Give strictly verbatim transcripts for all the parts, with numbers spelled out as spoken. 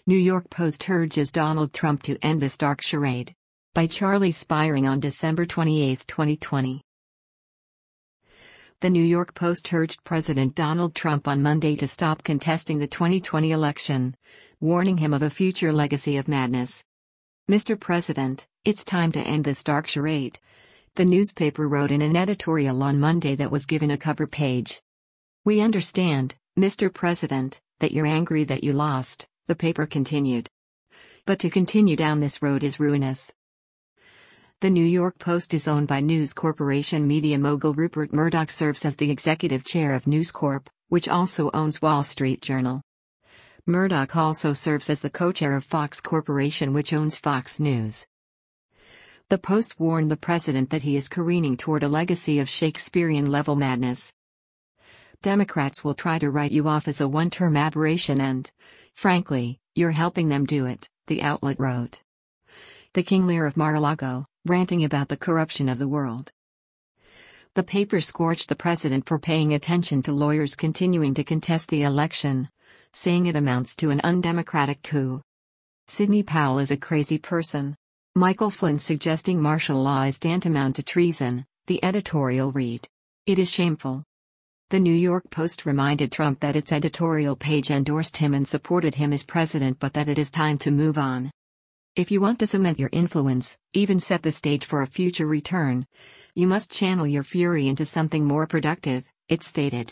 New York Post urges Donald Trump to end this dark charade. By Charlie Spiring on December twenty-eighth, twenty twenty. The New York Post urged President Donald Trump on Monday to stop contesting the twenty twenty election, warning him of a future legacy of madness. Mister President, it's time to end this dark charade, the newspaper wrote in an editorial on Monday that was given a cover page. We understand, Mister President, that you're angry that you lost, the paper continued. But to continue down this road is ruinous. The New York Post is owned by News Corporation. Media mogul Rupert Murdoch serves as the executive chair of News Corp, which also owns Wall Street Journal. Murdoch also serves as the co-chair of Fox Corporation, which owns Fox News. The Post warned the president that he is careening toward a legacy of Shakespearean-level madness. Democrats will try to write you off as a one-term aberration and, frankly, you're helping them do it, the outlet wrote. The King Lear of Mar-a-Lago, ranting about the corruption of the world. The paper scorched the president for paying attention to lawyers continuing to contest the election, saying it amounts to an undemocratic coup. Sidney Powell is a crazy person. Michael Flynn suggesting martial law is tantamount to treason, the editorial read. It is shameful. The New York Post reminded Trump that its editorial page endorsed him and supported him as president, but that it is time to move on. If you want to cement your influence, even set the stage for a future return, you must channel your fury into something more productive, it stated.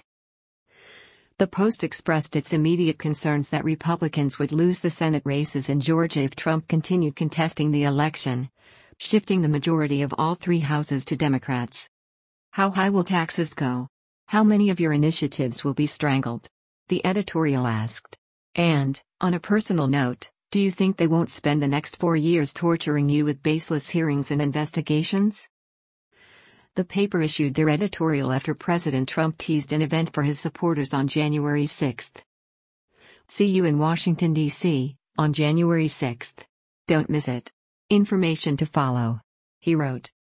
The Post expressed its immediate concerns that Republicans would lose the Senate races in Georgia if Trump continued contesting the election, shifting the majority of all three houses to Democrats. How high will taxes go? How many of your initiatives will be strangled? The editorial asked. And, on a personal note, do you think they won't spend the next four years torturing you with baseless hearings and investigations? The paper issued their editorial after President Trump teased an event for his supporters on January sixth. See you in Washington, D C, on January sixth. Don't miss it. Information to follow, he wrote.